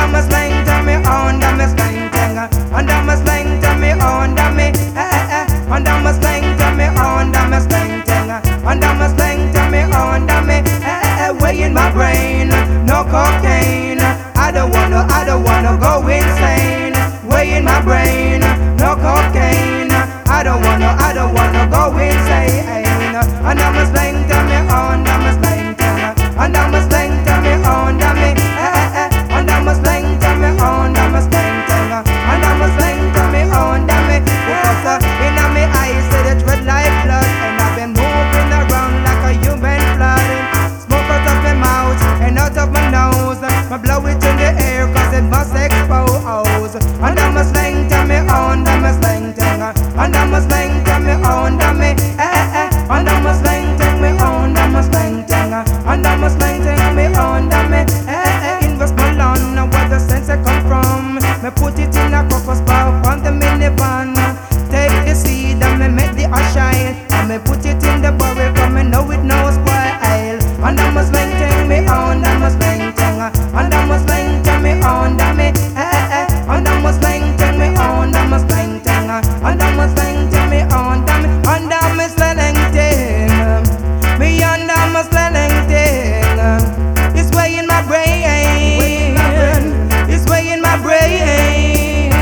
under my slang to me, under my slang thing, under my slang to me, under me, under my slang to me, under my slang thing, under my slang to me, under me, way in my brain, no cocaine. I don't wanna go insane. Way in my brain, no cocaine. I don't wanna go insane. Under my slang to me, under my slang to me, under my slang to me, under me, under my slang to me, under my slang to me, under my slang to me, under me. Because in my eyes it red like blood, and I've been moving around like a human flood. Smoke out of my mouth and out of my nose. I blow it in the air 'cause it must expose. Under my slang to me, under my slang to me, under my slang to me, under me, under my slang to me, under my slang to me, under my slang to me, under me, Invest my lawn, where the sense I come from. Me put it in a crocus bar on the minivan. Take the seed and me make the ash shine. And me put it in the barrel 'cause me know it no spoil. Under my slang to me, under my slang to me, under my slang to me, under me, under my slang to me, under my slang to me, under my slang to me, under me, under my slang thing, me under my slang thing. It's way in my brain, it's way in my brain.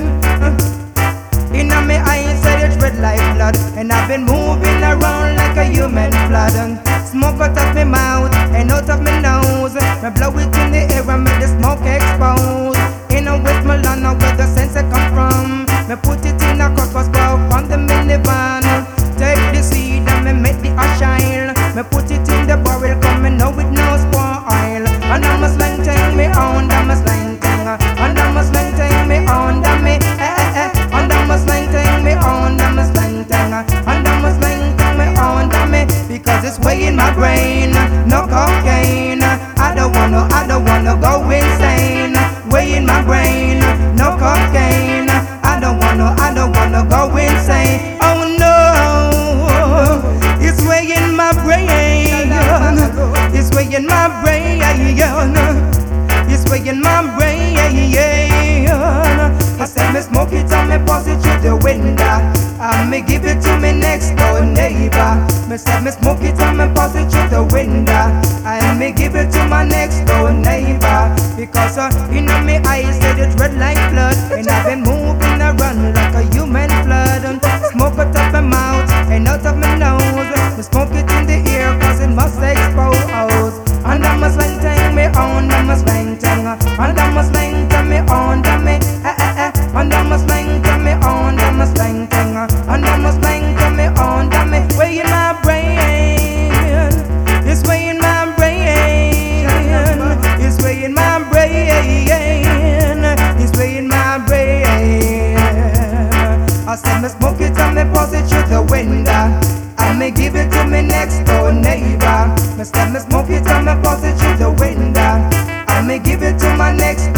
In my eyes it's red like blood, and I've been moving around like a human flood. Smoke out of my mouth and out of my nose. Me blow it in the air and make the smoke expose. In a Westmoreland, where the sense I come from. Me put it in a crocus bar on the minivan. Take the seed and me make the ash shine. Me put it in the barrel 'cause me know it no spoil. Under my slang thing me, under my slang thing, under my slang thing me, under me, under my slang thing me, under my slang thing, under my slang thing me, under me. Because it's way in my brain, no cocaine. I don't wanna go insane. Way in my brain, no cocaine. I don't wanna go insane. Oh no, it's way in my brain. It's way in my brain. It's way in my brain. I said me smoke it and me pass it through the window. And me give it to me next door neighbor. Me said me smoke it and me pass it through the window. And me give it to my next door neighbor. Because in my eyes it's red like blood, and I've been moving around like a human flood. Smoke out of my mouth and out of my nose. Me smoke it in the air 'cause it must expose. Under my slang thing me, under my slang thing, under my slang to me, under me, under my slang to me, under my slang thing, under my slang to me, under me. Way in my brain, it's way in my brain, it's way in my brain, it's way in my brain. I said me smoke it and me pass it through the window. And me give it to me next door neighbor. Me said me smoke it and me pass it through the window. And me give it to my next